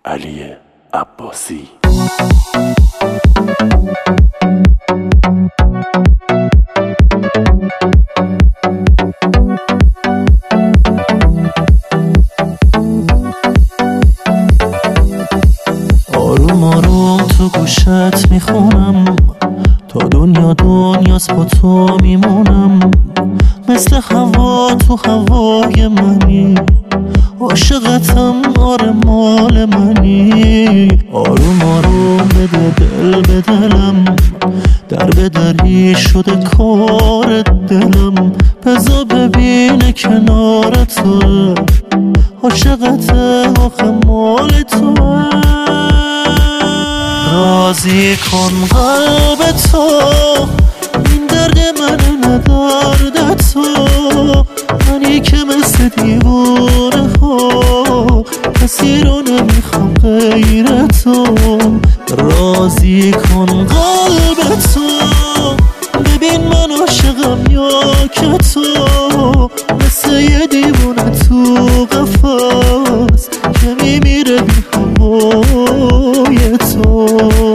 علی عباسی. آروم آروم تو گوشت میخونم، تا دنیاست با تو میمونم. مثل هوا تو هوای منی، عاشقتم آره مال منی. آروم آروم بده دل به دلم، در به دری شده کار دلم. بذار ببینه کنار تو، عاشقته آخه مال تو. راضی کن قلب تو، این درد من نه درد تو. منی که مثل دیوانه ها، کسی رو نمیخوام غیر تو. راضی کن قلب تو، ببین من عاشقم یا که تو. مثل یه دیوانه تو قفس که میمیره بی هوای تو.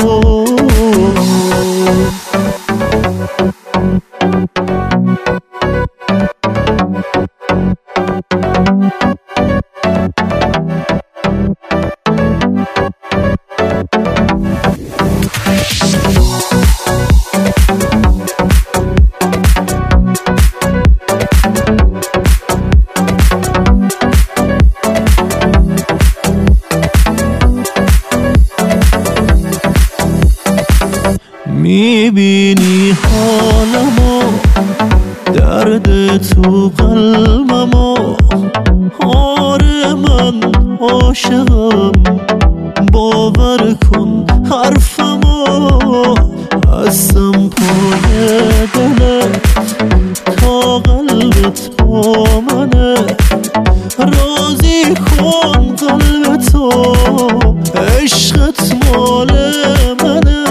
میبینی حالمو، درد تو قلبمو. آره من عاشقم، باور کن حرفمو. هستم پای دلت تا قلبت با منه. راضی کن قلب تو، عشقت مال منه.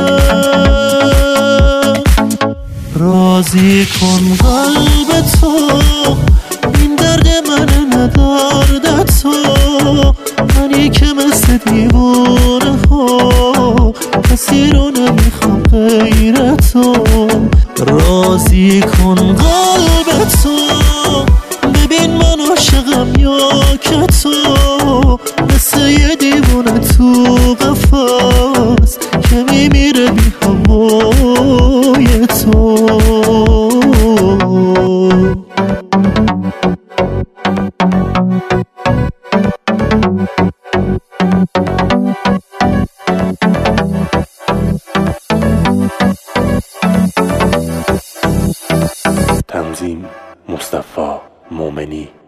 راضی کن قلب تو، این درد من نه درد تو. منی که مثل دیوانه ها، کسی رو نمیخوام غیر تو. راضی کن قلب تو، ببین من عاشقم یا که تو. مثل یه دیوانه تو قفس که میمیره بی هوای تو. تنظیم مصطفی مومنی.